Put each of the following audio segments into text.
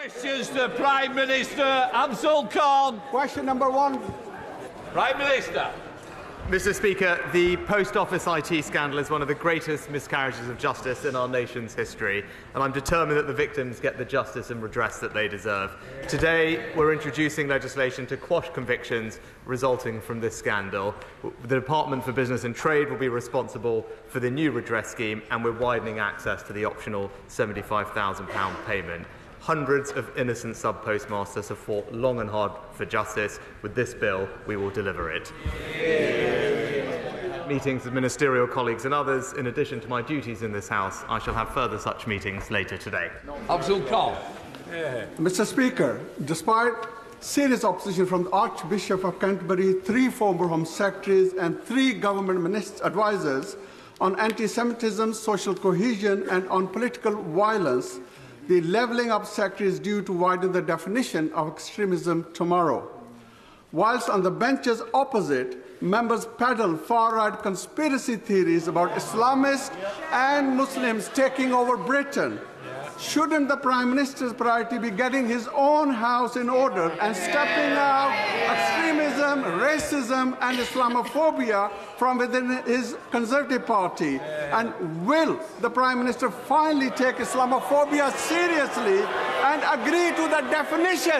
Questions to Prime Minister Afzal Khan. Question number 1. Prime Minister. Mr. Speaker, the Post Office IT scandal is one of the greatest miscarriages of justice in our nation's history, and I'm determined that the victims get the justice and redress that they deserve. Today, we're introducing legislation to quash convictions resulting from this scandal. The Department for Business and Trade will be responsible for the new redress scheme, and we're widening access to the optional £75,000 payment. Hundreds of innocent sub-postmasters have fought long and hard for justice. With this bill, we will deliver it. Meetings with ministerial colleagues and others. In addition to my duties in this House, I shall have further such meetings later today. Afzal Khan. Mr. Speaker, despite serious opposition from the Archbishop of Canterbury, 3 former Home Secretaries and 3 government advisers on anti-Semitism, social cohesion and on political violence, the levelling up secretary is due to widen the definition of extremism tomorrow. Whilst on the benches opposite, members peddle far-right conspiracy theories about Islamists and Muslims taking over Britain, shouldn't the Prime Minister's priority be getting his own house in order and stepping out extremism, racism and Islamophobia from within his Conservative Party? And will the Prime Minister finally take Islamophobia seriously and agree to the definition?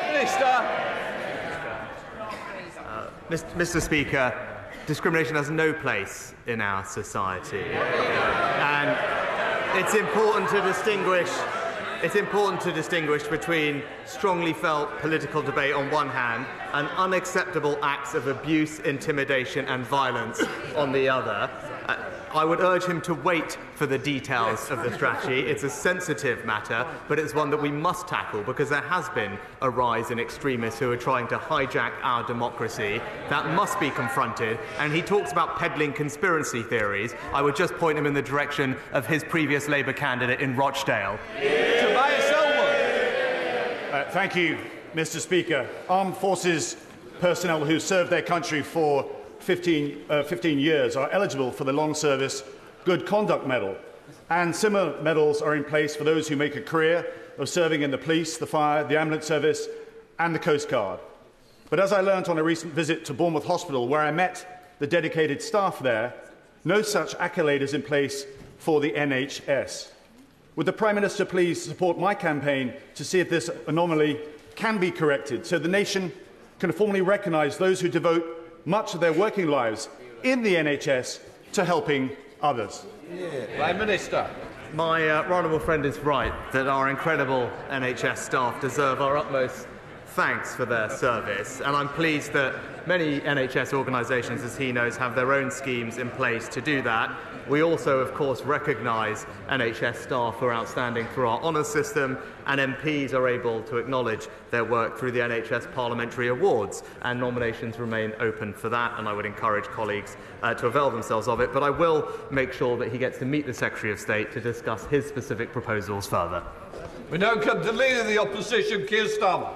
Mr. Speaker, discrimination has no place in our society. And it's important to distinguish between strongly felt political debate on one hand and unacceptable acts of abuse, intimidation and violence on the other. I would urge him to wait for the details of the strategy. It's a sensitive matter, but it's one that we must tackle because there has been a rise in extremists who are trying to hijack our democracy. That must be confronted. And he talks about peddling conspiracy theories. I would just point him in the direction of his previous Labour candidate in Rochdale. Tobias Ellwood. Thank you, Mr. Speaker. Armed Forces personnel who served their country for 15 years are eligible for the Long Service Good Conduct Medal, and similar medals are in place for those who make a career of serving in the police, the fire, the ambulance service and the Coast Guard. But as I learnt on a recent visit to Bournemouth Hospital, where I met the dedicated staff there, no such accolade is in place for the NHS. Would the Prime Minister please support my campaign to see if this anomaly can be corrected so the nation can formally recognise those who devote much of their working lives in the NHS to helping others? Prime Minister. My honourable friend is right that our incredible NHS staff deserve our utmost thanks for their service, and I'm pleased that many NHS organisations, as he knows, have their own schemes in place to do that. We also, of course, recognise NHS staff who are outstanding through our honours system, and MPs are able to acknowledge their work through the NHS Parliamentary Awards, and nominations remain open for that, and I would encourage colleagues to avail themselves of it. But I will make sure that he gets to meet the Secretary of State to discuss his specific proposals further. We now come to Leader of the Opposition, Keir Starmer.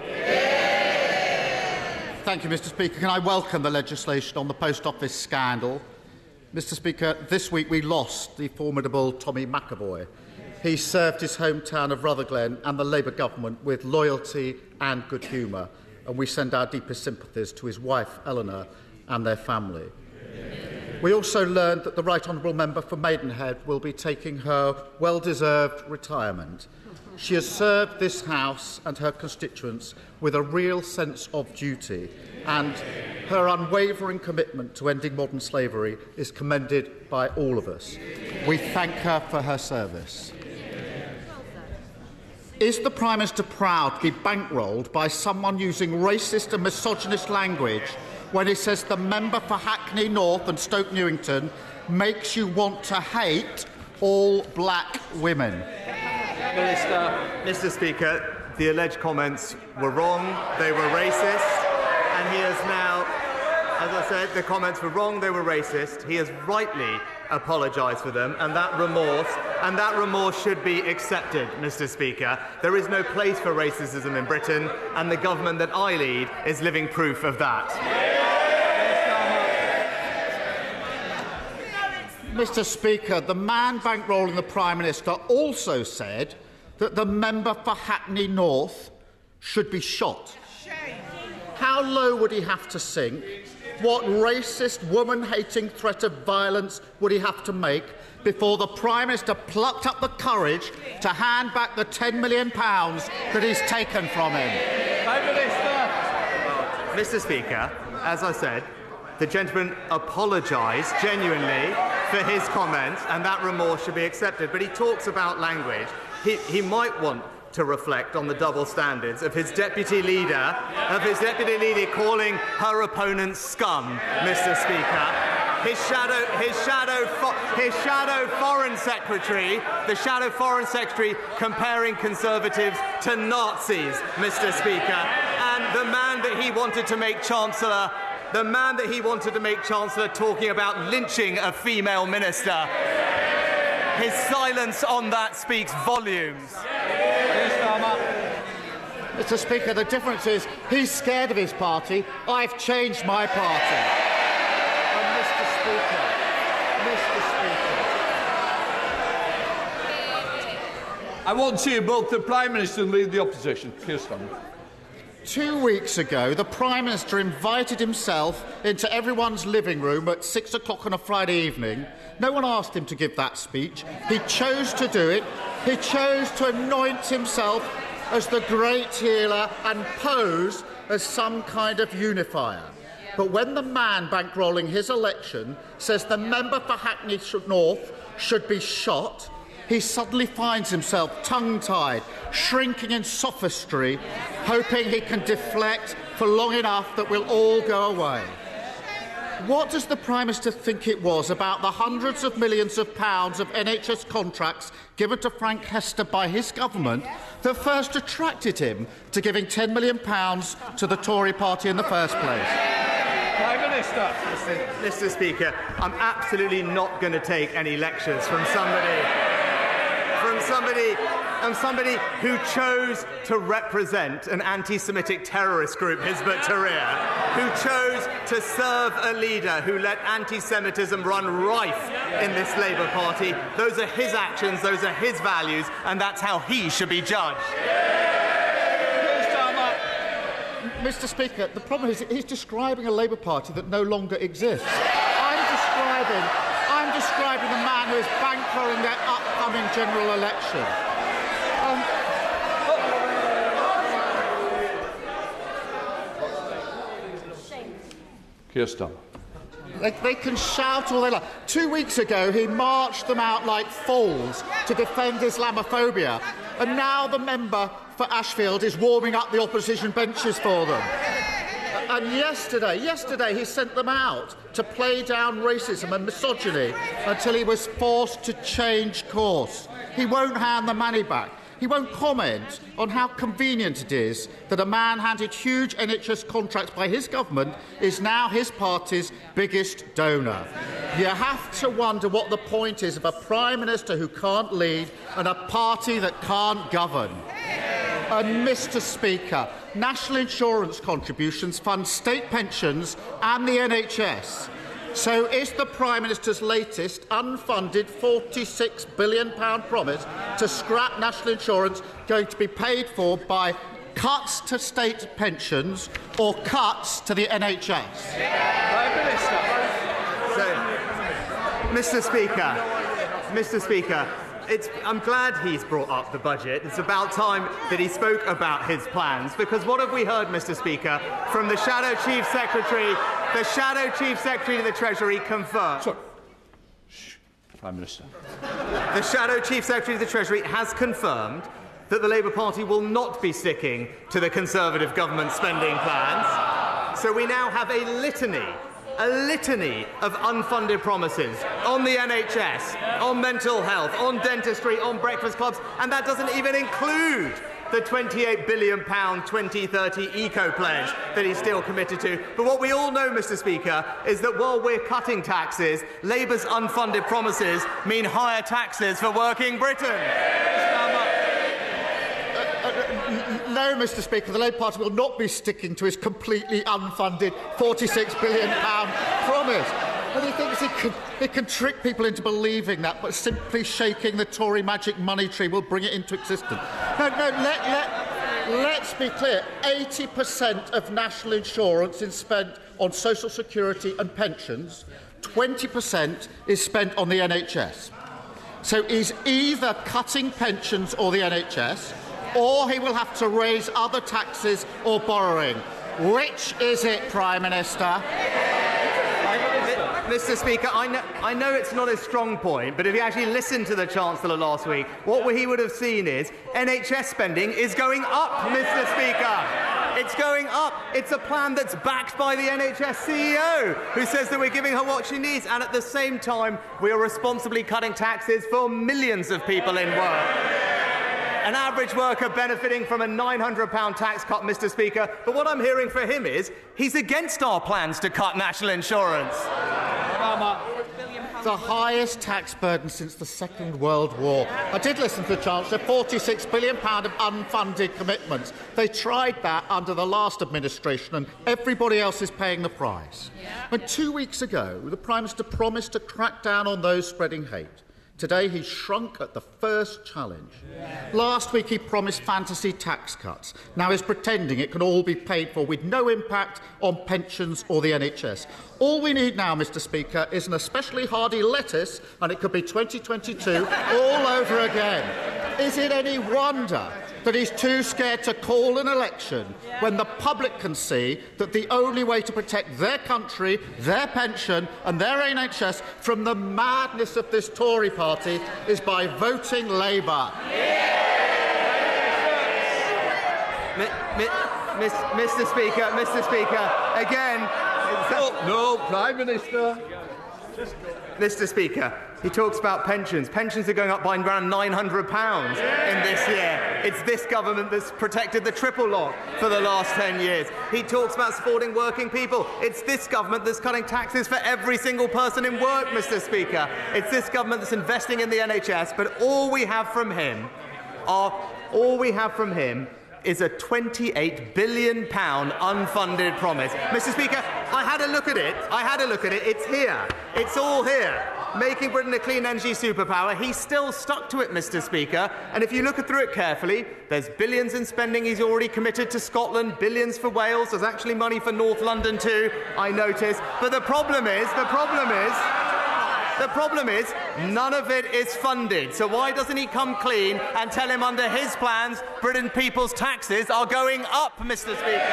Thank you, Mr. Speaker. Can I welcome the legislation on the Post Office scandal? Mr. Speaker, this week we lost the formidable Tommy McAvoy. He served his hometown of Rutherglen and the Labour government with loyalty and good humour, and we send our deepest sympathies to his wife, Eleanor, and their family. We also learned that the Right Honourable Member for Maidenhead will be taking her well-deserved retirement. She has served this House and her constituents with a real sense of duty, and her unwavering commitment to ending modern slavery is commended by all of us. We thank her for her service. Is the Prime Minister proud to be bankrolled by someone using racist and misogynist language when he says the member for Hackney North and Stoke Newington makes you want to hate all black women? Mr. Speaker, the alleged comments were wrong, they were racist, and he has now, as I said, the comments were wrong, they were racist. He has rightly apologised for them, and that remorse should be accepted, Mr. Speaker. There is no place for racism in Britain, and the government that I lead is living proof of that. Mr. Speaker, the man bankrolling the Prime Minister also said that the member for Hackney North should be shot? How low would he have to sink? What racist, woman-hating threat of violence would he have to make before the Prime Minister plucked up the courage to hand back the £10 million that he's taken from him? Prime Minister. Mr. Speaker, as I said, the gentleman apologised genuinely for his comments, and that remorse should be accepted. But he talks about language. He might want to reflect on the double standards of his deputy leader, calling her opponent scum, Mr. Speaker. His shadow foreign secretary, the shadow foreign secretary, comparing Conservatives to Nazis, Mr. Speaker, and the man that he wanted to make Chancellor. The man that he wanted to make Chancellor talking about lynching a female minister. His silence on that speaks volumes. Mr. Speaker, the difference is he's scared of his party. I've changed my party. And Mr. Speaker, I want to see both the Prime Minister and lead the opposition. Keir Starmer. 2 weeks ago, the Prime Minister invited himself into everyone's living room at 6 o'clock on a Friday evening. No one asked him to give that speech. He chose to do it. He chose to anoint himself as the great healer and pose as some kind of unifier. But when the man bankrolling his election says the member for Hackney North should be shot, he suddenly finds himself tongue-tied, shrinking in sophistry, hoping he can deflect for long enough that we'll all go away. What does the Prime Minister think it was about the hundreds of millions of pounds of NHS contracts given to Frank Hester by his government that first attracted him to giving £10 million to the Tory party in the first place? Prime Minister. Mr. Speaker, I'm absolutely not going to take any lectures from somebody somebody who chose to represent an anti-Semitic terrorist group, Hizb ut-Tahrir, who chose to serve a leader who let anti-Semitism run rife in this Labour Party. Those are his actions, those are his values, and that's how he should be judged. Mr. Speaker, the problem is he's describing a Labour Party that no longer exists. I'm describing the man who is bankrolling their upcoming general election. Keir Starmer. They can shout all they like. 2 weeks ago, he marched them out like fools to defend Islamophobia, and now the member for Ashfield is warming up the opposition benches for them. And yesterday he sent them out to play down racism and misogyny until he was forced to change course. He won't hand the money back. He won't comment on how convenient it is that a man handed huge NHS contracts by his government is now his party's biggest donor. You have to wonder what the point is of a Prime Minister who can't lead and a party that can't govern. And, Mr. Speaker, national insurance contributions fund state pensions and the NHS. So is the Prime Minister's latest unfunded £46 billion promise to scrap national insurance going to be paid for by cuts to state pensions or cuts to the NHS? Prime Minister. So, Mr. Speaker, I'm glad he's brought up the budget. It's about time that he spoke about his plans, because what have we heard, Mr. Speaker, from the Shadow Chief Secretary? The Shadow Chief Secretary of the Treasury confirmed. Sorry. Shh. Prime Minister. The Shadow Chief Secretary of the Treasury has confirmed that the Labour Party will not be sticking to the Conservative government spending plans. So we now have a litany of unfunded promises on the NHS, on mental health, on dentistry, on breakfast clubs, and that doesn't even include the £28 billion 2030 eco-pledge that he's still committed to. But what we all know, Mr. Speaker, is that while we're cutting taxes, Labour's unfunded promises mean higher taxes for working Britain. No, Mr. Speaker, the Labour Party will not be sticking to its completely unfunded £46 billion promise. And he thinks he can trick people into believing that, but simply shaking the Tory magic money tree will bring it into existence. Let's be clear. 80% of national insurance is spent on social security and pensions. 20% is spent on the NHS. So he's either cutting pensions or the NHS, or he will have to raise other taxes or borrowing. Which is it, Prime Minister? Mr. Speaker, I know it's not a strong point, but if you actually listened to the Chancellor last week, what he would have seen is NHS spending is going up, Mr. Speaker. It's going up. It's a plan that's backed by the NHS CEO, who says that we're giving her what she needs, and at the same time, we are responsibly cutting taxes for millions of people in work. An average worker benefiting from a £900 tax cut, Mr. Speaker. But what I'm hearing for him is he's against our plans to cut national insurance. The highest tax burden since the Second World War. I did listen to the Chancellor, £46 billion of unfunded commitments. They tried that under the last administration, and everybody else is paying the price. And 2 weeks ago, the Prime Minister promised to crack down on those spreading hate. Today, he's shrunk at the first challenge. Last week, he promised fantasy tax cuts. Now he's pretending it can all be paid for with no impact on pensions or the NHS. All we need now, Mr. Speaker, is an especially hardy lettuce, and it could be 2022 all over again. Is it any wonder that he's too scared to call an election when the public can see that the only way to protect their country, their pension and their NHS from the madness of this Tory party is by voting Labour? Mr. Speaker, again... No, Prime Minister. Mr. Speaker, he talks about pensions. Pensions are going up by around £900 in this year. It's this government that's protected the triple lock for the last 10 years. He talks about supporting working people. It's this government that's cutting taxes for every single person in work, Mr. Speaker. It's this government that's investing in the NHS, but all we have from him is a £28 billion unfunded promise. Mr. Speaker, I had a look at it. It's here. It's all here. Making Britain a clean energy superpower. He's still stuck to it, Mr. Speaker. And if you look through it carefully, there's billions in spending he's already committed to Scotland, billions for Wales. There's actually money for North London too, I notice. But the problem is, none of it is funded. So why doesn't he come clean and tell him under his plans, Britain people's taxes are going up, Mr. Speaker?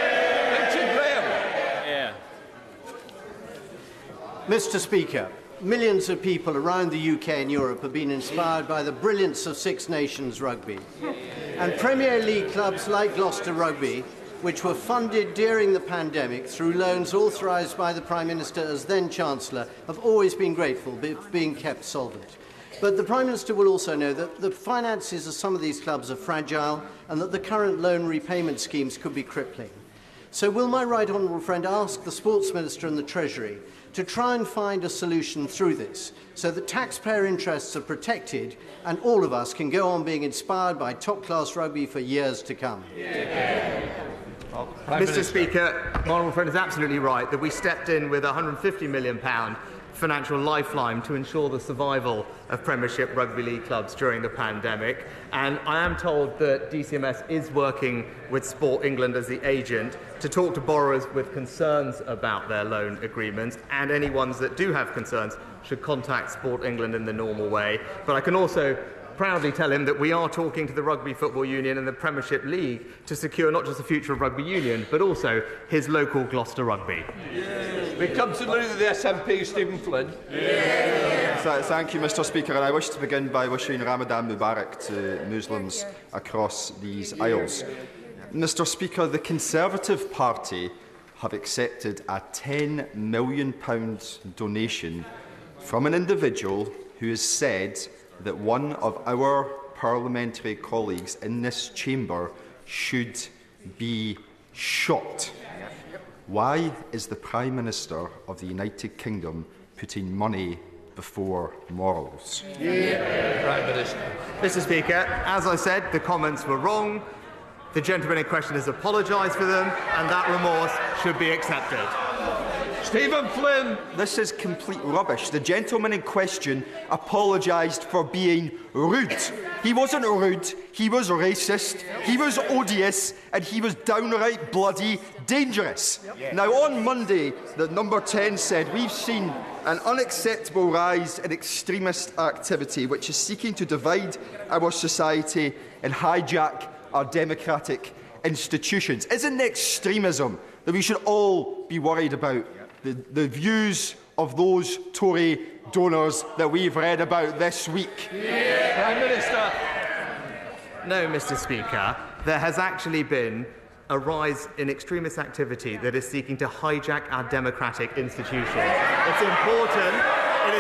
Mr. Speaker, millions of people around the UK and Europe have been inspired by the brilliance of Six Nations rugby. And Premier League clubs like Gloucester Rugby, which were funded during the pandemic through loans authorised by the Prime Minister as then Chancellor, have always been grateful for being kept solvent. But the Prime Minister will also know that the finances of some of these clubs are fragile and that the current loan repayment schemes could be crippling. So will my right honourable friend ask the Sports Minister and the Treasury to try and find a solution through this so that taxpayer interests are protected and all of us can go on being inspired by top-class rugby for years to come? Mr. Speaker, my honourable friend is absolutely right that we stepped in with a £150 million financial lifeline to ensure the survival of Premiership Rugby League clubs during the pandemic. And I am told that DCMS is working with Sport England as the agent to talk to borrowers with concerns about their loan agreements, and any ones that do have concerns should contact Sport England in the normal way. But I can also proudly tell him that we are talking to the Rugby Football Union and the Premiership League to secure not just the future of Rugby Union, but also his local Gloucester Rugby. We come to the leader of the SNP, Stephen Flynn. Thank you, Mr. Speaker, and I wish to begin by wishing Ramadan Mubarak to Muslims across these aisles. Mr. Speaker, the Conservative Party have accepted a £10 million donation from an individual who has said that one of our parliamentary colleagues in this chamber should be shot. Why is the Prime Minister of the United Kingdom putting money before morals? Prime Minister. Mr. Speaker, as I said, the comments were wrong. The gentleman in question has apologised for them, and that remorse should be accepted. Stephen Flynn. This is complete rubbish. The gentleman in question apologised for being rude. He wasn't rude, he was racist, he was odious, and he was downright bloody dangerous. Now, on Monday, the number 10 said, we've seen an unacceptable rise in extremist activity which is seeking to divide our society and hijack our democratic institutions. Isn't it extremism that we should all be worried about? The views of those Tory donors that we've read about this week. Prime Minister. No, Mr. Speaker, there has actually been a rise in extremist activity that is seeking to hijack our democratic institutions. It's important. It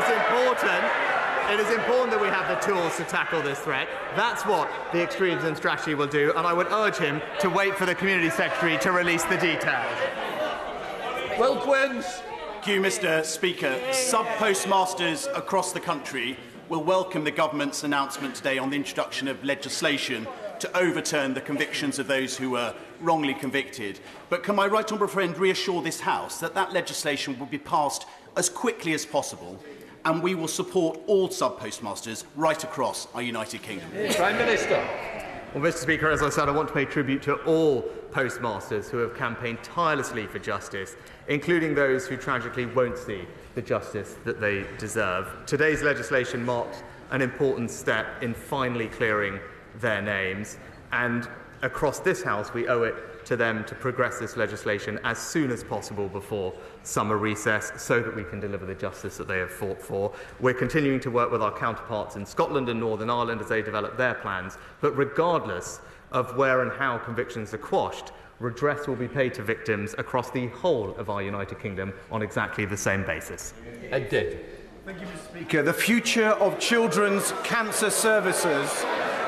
is important that we have the tools to tackle this threat. That's what the extremism strategy will do, and I would urge him to wait for the Community Secretary to release the details. Will Quins. Thank you, Mr. Speaker. Sub-postmasters across the country will welcome the government's announcement today on the introduction of legislation to overturn the convictions of those who were wrongly convicted. But can my right honourable friend reassure this House that that legislation will be passed as quickly as possible, and we will support all sub-postmasters right across our United Kingdom? Prime Minister. Well, Mr. Speaker, as I said, I want to pay tribute to all postmasters who have campaigned tirelessly for justice, including those who tragically won't see the justice that they deserve. Today's legislation marks an important step in finally clearing their names, and across this House we owe it to them to progress this legislation as soon as possible before summer recess so that we can deliver the justice that they have fought for. We're continuing to work with our counterparts in Scotland and Northern Ireland as they develop their plans, but regardless of where and how convictions are quashed, redress will be paid to victims across the whole of our United Kingdom on exactly the same basis. And David. Thank you, Mr. Speaker. The future of children's cancer services.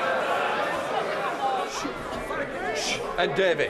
And David.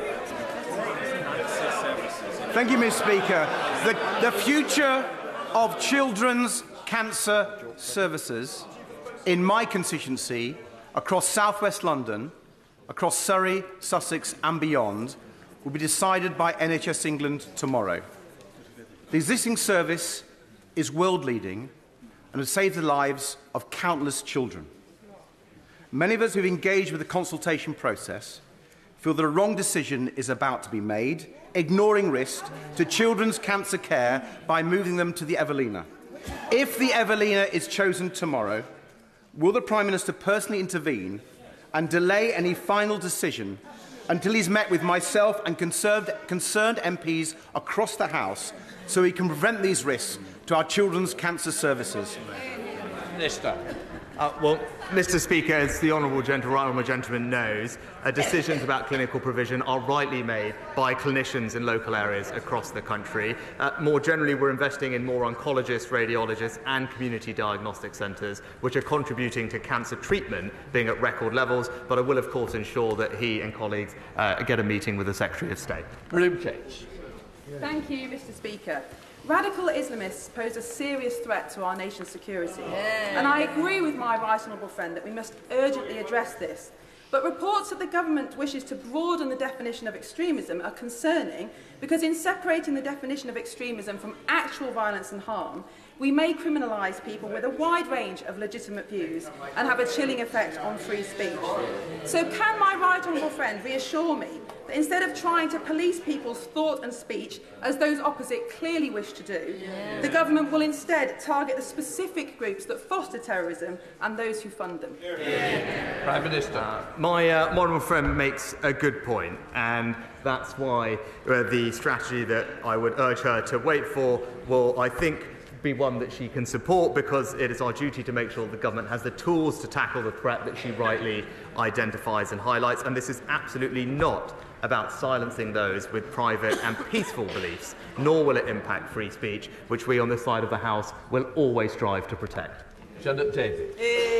Thank you, Mr. Speaker. The future of children's cancer services in my constituency, across South West London, across Surrey, Sussex and beyond, will be decided by NHS England tomorrow. The existing service is world-leading and has saved the lives of countless children. Many of us who have engaged with the consultation process feel that a wrong decision is about to be made, ignoring risk to children's cancer care by moving them to the Evelina. If the Evelina is chosen tomorrow, will the Prime Minister personally intervene and delay any final decision until he's met with myself and concerned MPs across the House so he can prevent these risks to our children's cancer services? Minister. Well, Mr. Speaker, as the honourable gentleman knows, decisions about clinical provision are rightly made by clinicians in local areas across the country. More generally, we're investing in more oncologists, radiologists and community diagnostic centres, which are contributing to cancer treatment being at record levels, but I will, of course, ensure that he and colleagues get a meeting with the Secretary of State. Thank you, Mr. Speaker. Radical Islamists pose a serious threat to our nation's security, and I agree with my right honourable friend that we must urgently address this. But reports that the government wishes to broaden the definition of extremism are concerning because in separating the definition of extremism from actual violence and harm, we may criminalise people with a wide range of legitimate views and have a chilling effect on free speech. So can my right honourable friend reassure me that instead of trying to police people's thought and speech, as those opposite clearly wish to do, the government will instead target the specific groups that foster terrorism and those who fund them? Prime Minister. My honourable friend makes a good point, and that's why the strategy that I would urge her to wait for will, I think, be one that she can support, because it is our duty to make sure the government has the tools to tackle the threat that she rightly identifies and highlights. And this is absolutely not about silencing those with private and peaceful beliefs, nor will it impact free speech, which we on this side of the House will always strive to protect. Janet David.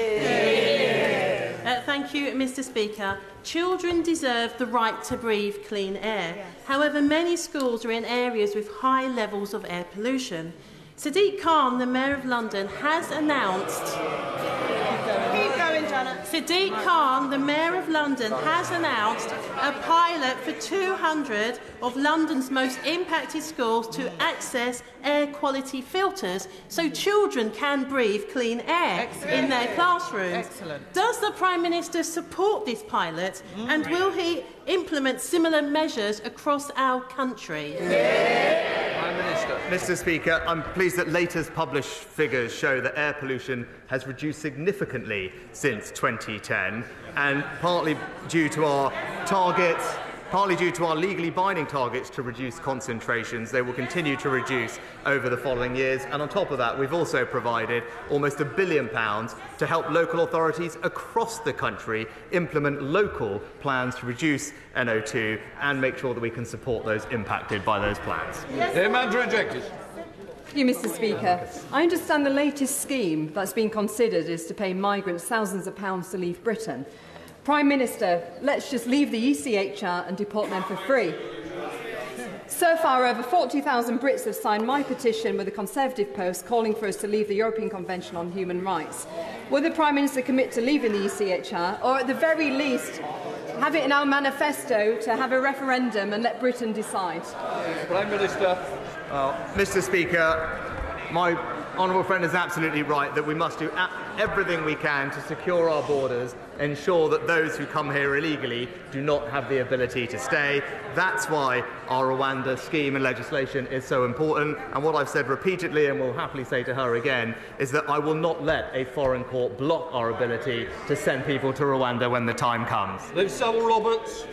Thank you, Mr. Speaker. Children deserve the right to breathe clean air. However, many schools are in areas with high levels of air pollution. Sadiq Khan, the Mayor of London, has announced... Keep going, Janet. Sadiq Khan, the Mayor of London, has announced a pilot for 200 of London's most impacted schools to access air quality filters so children can breathe clean air in their classrooms. Does the Prime Minister support this pilot, and will he implement similar measures across our country? Prime Minister. Mr. Speaker, I'm pleased that latest published figures show that air pollution has reduced significantly since 2010, and partly due to our legally binding targets to reduce concentrations. They will continue to reduce over the following years, and on top of that we've also provided almost £1 billion to help local authorities across the country implement local plans to reduce NO2 and make sure that we can support those impacted by those plans. Thank you, Mr. Speaker. I understand the latest scheme that's been considered is to pay migrants thousands of pounds to leave Britain. Prime Minister, let's just leave the ECHR and deport them for free. So far, over 40,000 Brits have signed my petition with the Conservative Post calling for us to leave the European Convention on Human Rights. Will the Prime Minister commit to leaving the ECHR, or at the very least have it in our manifesto to have a referendum and let Britain decide? Prime Minister. Mr. Speaker, my honourable friend is absolutely right that we must do everything we can to secure our borders, ensure that those who come here illegally do not have the ability to stay. That's why our Rwanda scheme and legislation is so important, and what I've said repeatedly and will happily say to her again is that I will not let a foreign court block our ability to send people to Rwanda when the time comes. Liv Sewell-Roberts.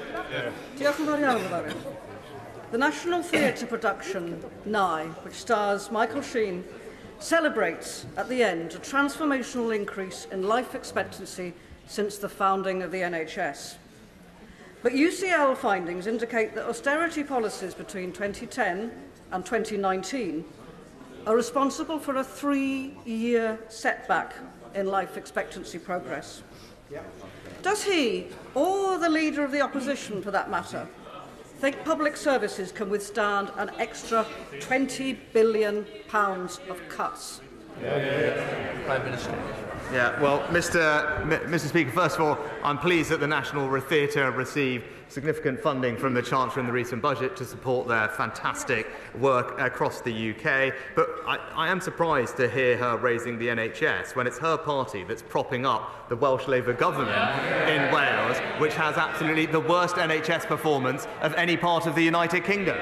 The National Theatre production, Nye, which stars Michael Sheen, celebrates at the end a transformational increase in life expectancy since the founding of the NHS. But UCL findings indicate that austerity policies between 2010 and 2019 are responsible for a 3-year setback in life expectancy progress. Does he, or the Leader of the Opposition for that matter, think public services can withstand an extra £20 billion of cuts? Prime Minister. Yeah, well, Mr. Speaker, first of all, I'm pleased that the National Theatre received significant funding from the Chancellor in the recent budget to support their fantastic work across the UK. But I am surprised to hear her raising the NHS when it's her party that's propping up the Welsh Labour government in Wales, which has absolutely the worst NHS performance of any part of the United Kingdom.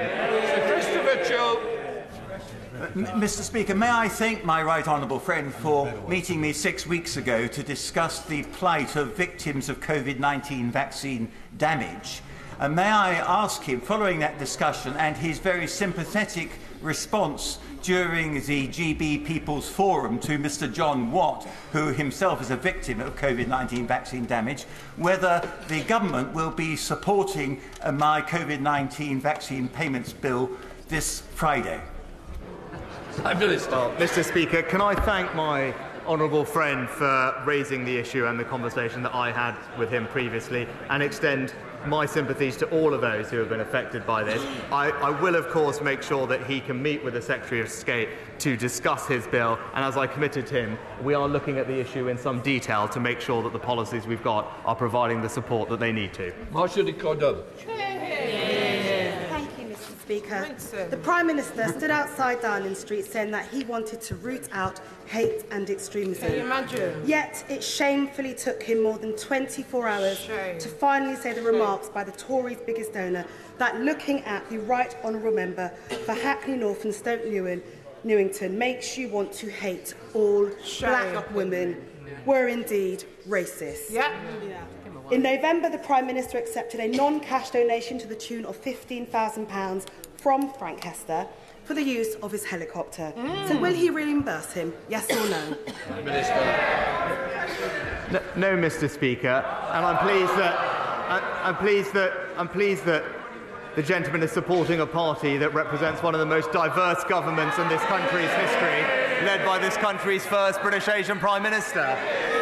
Mr. Speaker, may I thank my right honourable friend for meeting me 6 weeks ago to discuss the plight of victims of COVID-19 vaccine damage. And may I ask him, following that discussion and his very sympathetic response during the GB People's Forum to Mr. John Watt, who himself is a victim of COVID-19 vaccine damage, whether the government will be supporting my COVID-19 vaccine payments bill this Friday? Mr. Speaker, can I thank my honourable friend for raising the issue and the conversation that I had with him previously, and extend my sympathies to all of those who have been affected by this. I will, of course, make sure that he can meet with the Secretary of State to discuss his bill, and as I committed to him, we are looking at the issue in some detail to make sure that the policies we've got are providing the support that they need to. Speaker. The Prime Minister stood outside Downing Street saying that he wanted to root out hate and extremism. Can you imagine? Yet it shamefully took him more than 24 hours to finally say the remarks by the Tories' biggest donor that looking at the Right Honourable Member for Hackney North and Stoke Newington makes you want to hate all black women were indeed racist. In November, the Prime Minister accepted a non-cash donation to the tune of £15,000 from Frank Hester for the use of his helicopter. So will he reimburse him, yes or no? No, Mr. Speaker, and I'm pleased that the gentleman is supporting a party that represents one of the most diverse governments in this country's history, led by this country's first British Asian Prime Minister.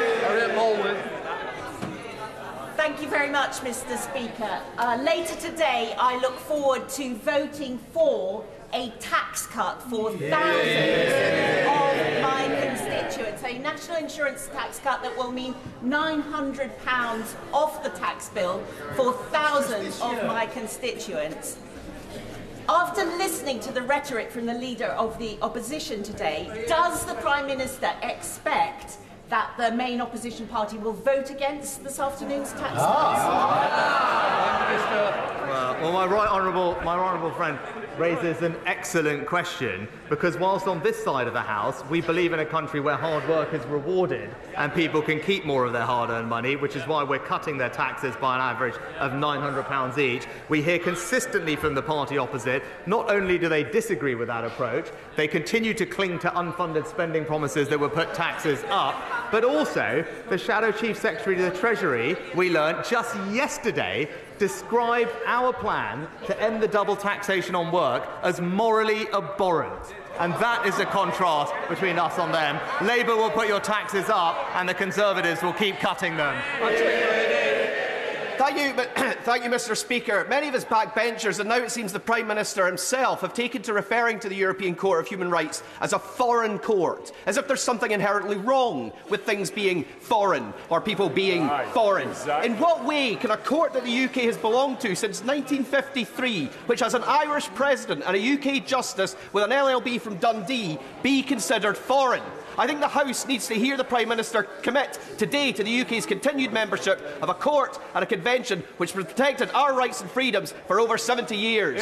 Thank you very much, Mr. Speaker. Later today, I look forward to voting for a tax cut for thousands of my constituents. constituents a national insurance tax cut that will mean £900 off the tax bill for thousands of my constituents. After listening to the rhetoric from the leader of the opposition today, does the Prime Minister expect that the main opposition party will vote against this afternoon's tax cuts? Well, my right honourable friend raises an excellent question, because whilst on this side of the House we believe in a country where hard work is rewarded and people can keep more of their hard-earned money, which is why we're cutting their taxes by an average of £900 each, we hear consistently from the party opposite not only do they disagree with that approach, they continue to cling to unfunded spending promises that would put taxes up, but also the Shadow Chief Secretary to the Treasury, we learnt just yesterday, described our plan to end the double taxation on work as morally abhorrent. And that is the contrast between us and them. Labour will put your taxes up and the Conservatives will keep cutting them. Thank you, Mr. Speaker. Many of his backbenchers, and now it seems the Prime Minister himself, have taken to referring to the European Court of Human Rights as a foreign court, as if there's something inherently wrong with things being foreign or people being foreign. Exactly. In what way can a court that the UK has belonged to since 1953, which has an Irish president and a UK justice with an LLB from Dundee, be considered foreign? I think the House needs to hear the Prime Minister commit today to the UK's continued membership of a court and a convention which has protected our rights and freedoms for over 70 years.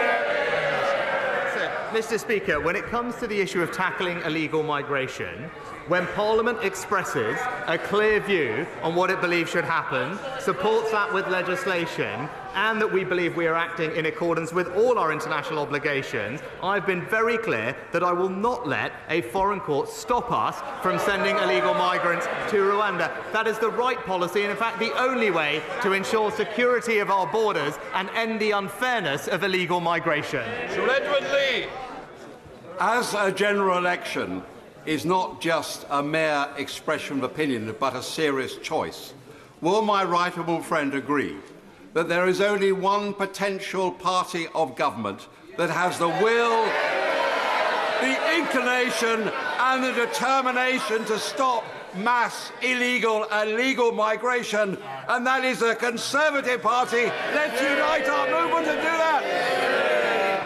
Mr. Speaker, when it comes to the issue of tackling illegal migration, when Parliament expresses a clear view on what it believes should happen, supports that with legislation, and that we believe we are acting in accordance with all our international obligations, I've been very clear that I will not let a foreign court stop us from sending illegal migrants to Rwanda. That is the right policy and, in fact, the only way to ensure security of our borders and end the unfairness of illegal migration. Sir Edward Lee. As a general election is not just a mere expression of opinion, but a serious choice, will my right honourable friend agree that there is only one potential party of government that has the will, the inclination and the determination to stop mass illegal and legal migration, and that is the Conservative Party? Let's unite our movement and do that.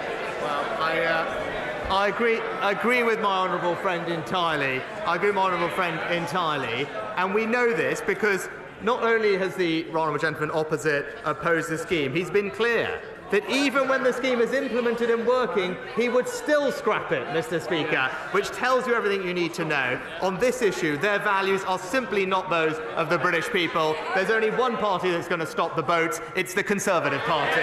I agree with my honourable friend entirely. And we know this because not only has the honourable gentleman opposite opposed the scheme, he's been clear that even when the scheme is implemented and working, he would still scrap it, Mr. Speaker, which tells you everything you need to know. On this issue, their values are simply not those of the British people. There's only one party that's going to stop the boats. It's the Conservative Party.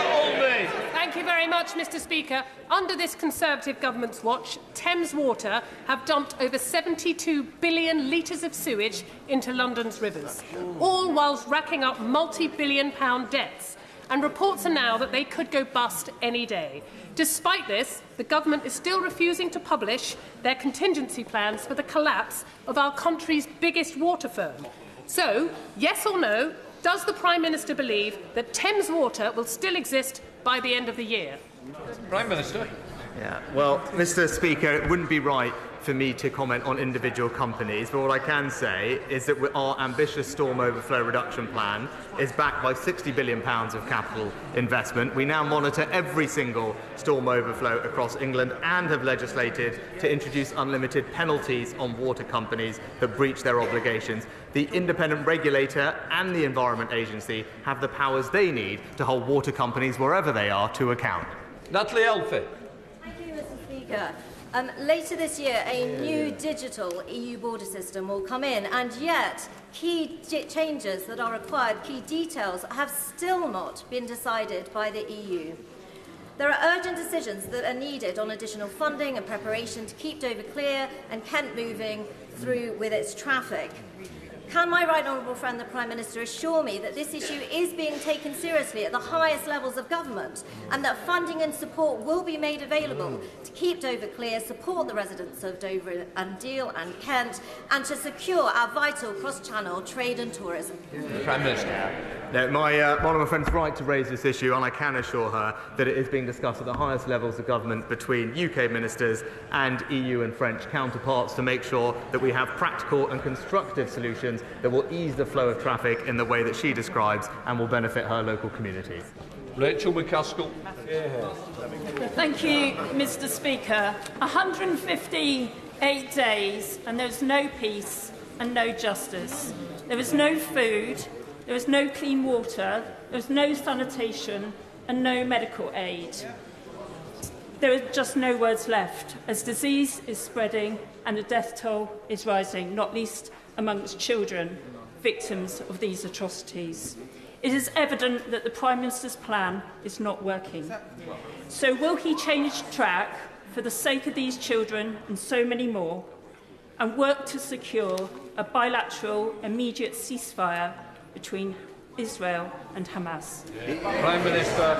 Thank you very much, Mr. Speaker. Under this Conservative government's watch, Thames Water have dumped over 72 billion litres of sewage into London's rivers, all whilst racking up multi-billion-pound debts. And reports are now that they could go bust any day. Despite this, the government is still refusing to publish their contingency plans for the collapse of our country's biggest water firm. So, yes or no, does the Prime Minister believe that Thames Water will still exist by the end of the year? Prime Minister. Yeah, well, Mr. Speaker, it wouldn't be right for me to comment on individual companies, but what I can say is that our ambitious storm overflow reduction plan is backed by £60 billion of capital investment. We now monitor every single storm overflow across England and have legislated to introduce unlimited penalties on water companies that breach their obligations. The independent regulator and the Environment Agency have the powers they need to hold water companies wherever they are to account. Natalie Elphie. Thank you, Mr. Speaker. Later this year, a new digital EU border system will come in, and yet key changes that are required, key details, have still not been decided by the EU. There are urgent decisions that are needed on additional funding and preparation to keep Dover clear and Kent moving through with its traffic. Can my right honourable friend, the Prime Minister, assure me that this issue is being taken seriously at the highest levels of government and that funding and support will be made available to keep Dover clear, support the residents of Dover and Deal and Kent, and to secure our vital cross-channel trade and tourism? Prime Minister. No, one of my friends is right to raise this issue, and I can assure her that it is being discussed at the highest levels of government between UK ministers and EU and French counterparts to make sure that we have practical and constructive solutions that will ease the flow of traffic in the way that she describes and will benefit her local communities. Rachel McCaskill. Thank you, Mr. Speaker. 158 days, and there's no peace and no justice. There is no food, there is no clean water, there is no sanitation, and no medical aid. There are just no words left, as disease is spreading and the death toll is rising, not least amongst children, victims of these atrocities. It is evident that the Prime Minister's plan is not working. So will he change track for the sake of these children and so many more, and work to secure a bilateral, immediate ceasefire between Israel and Hamas? Prime Minister.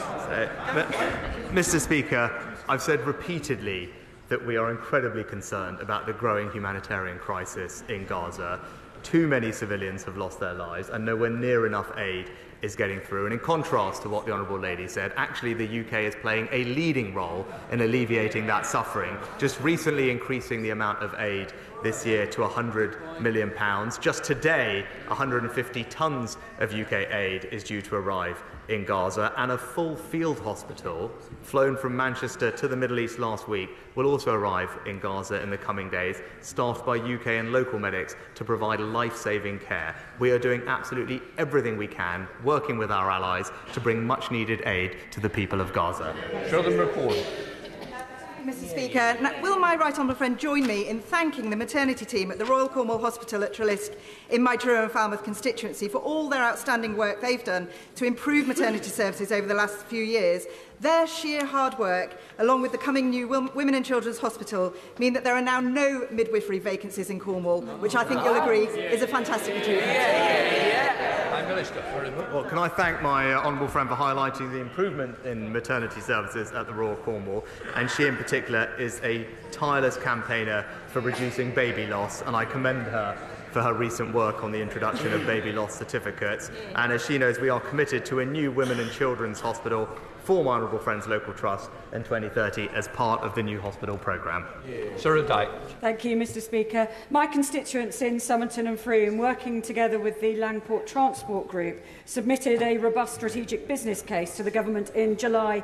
Mr. Speaker, I've said repeatedly that we are incredibly concerned about the growing humanitarian crisis in Gaza. Too many civilians have lost their lives and nowhere near enough aid is getting through. And in contrast to what the Honourable Lady said, actually the UK is playing a leading role in alleviating that suffering, just recently increasing the amount of aid this year to £100 million. Just today, 150 tonnes of UK aid is due to arrive in Gaza, and a full field hospital flown from Manchester to the Middle East last week will also arrive in Gaza in the coming days, staffed by UK and local medics to provide life-saving care. We are doing absolutely everything we can, working with our allies, to bring much-needed aid to the people of Gaza. Show them report. Mr. Speaker, now, will my right honourable friend join me in thanking the maternity team at the Royal Cornwall Hospital at Trellisk in my Truro and Falmouth constituency for all their outstanding work they've done to improve maternity services over the last few years. Their sheer hard work, along with the coming new Women and Children's Hospital, mean that there are now no midwifery vacancies in Cornwall, which I think you'll agree is a fantastic achievement. Prime Minister. Well, can I thank my honourable friend for highlighting the improvement in maternity services at the Royal Cornwall, and she in particular is a tireless campaigner for reducing baby loss, and I commend her for her recent work on the introduction of baby loss certificates. And as she knows, we are committed to a new Women and Children's Hospital for my honourable friend's local trust in 2030 as part of the new hospital programme. Sarah Dyke. Thank you, Mr. Speaker. My constituents in Somerton and Frome, working together with the Langport Transport Group, submitted a robust strategic business case to the government in July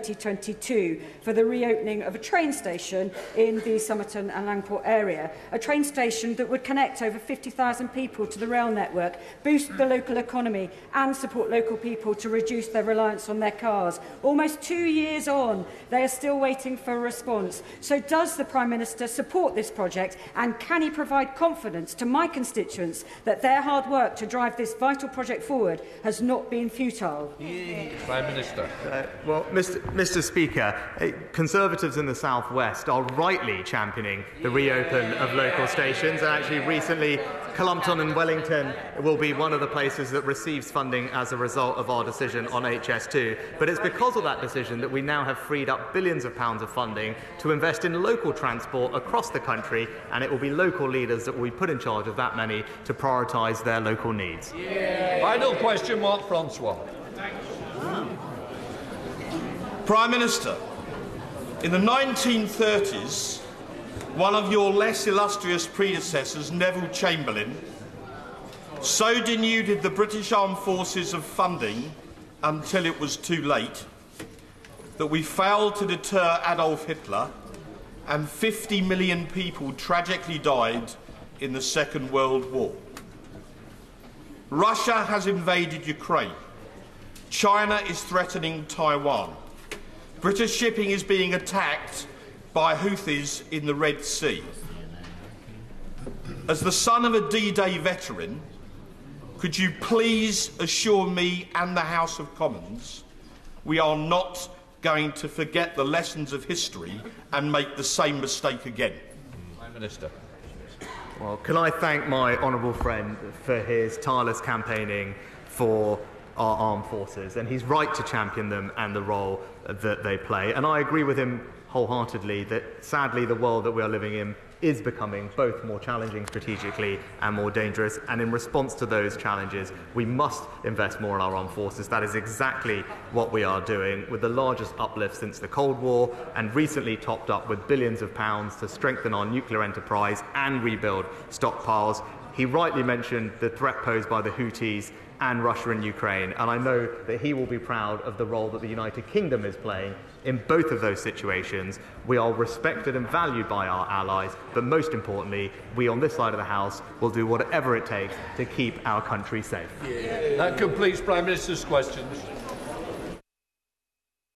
2022 for the reopening of a train station in the Somerton and Langport area, a train station that would connect over 50,000 people to the rail network, boost the local economy and support local people to reduce their reliance on their cars. Almost 2 years on, they are still waiting for a response. So does the Prime Minister support this project, and can he provide confidence to my constituents that their hard work to drive this vital project forward has not been futile? Prime Minister. Well, Mr. Speaker, Conservatives in the South West are rightly championing the reopen of local stations, and actually recently Cullompton and Wellington will be one of the places that receives funding as a result of our decision on HS2. But it's because of that decision that we now have freed up billions of pounds of funding to invest in local transport across the country, and it will be local leaders that will be put in charge of that money to prioritise their local needs. Final question, Mark Francois. Prime Minister, in the 1930s, one of your less illustrious predecessors, Neville Chamberlain, so denuded the British Armed Forces of funding until it was too late that we failed to deter Adolf Hitler, and 50 million people tragically died in the Second World War. Russia has invaded Ukraine. China is threatening Taiwan. British shipping is being attacked by Houthis in the Red Sea. As the son of a D-Day veteran, could you please assure me and the House of Commons we are not going to forget the lessons of history and make the same mistake again? Prime Minister. Well, can I thank my honourable friend for his tireless campaigning for our armed forces, and he's right to champion them and the role that they play. And I agree with him wholeheartedly that, sadly, the world that we are living in is becoming both more challenging strategically and more dangerous. And in response to those challenges, we must invest more in our armed forces. That is exactly what we are doing, with the largest uplift since the Cold War, and recently topped up with billions of pounds to strengthen our nuclear enterprise and rebuild stockpiles. He rightly mentioned the threat posed by the Houthis and Russia and Ukraine, and I know that he will be proud of the role that the United Kingdom is playing in both of those situations. We are respected and valued by our allies, but most importantly, we on this side of the House will do whatever it takes to keep our country safe. That completes Prime Minister's questions.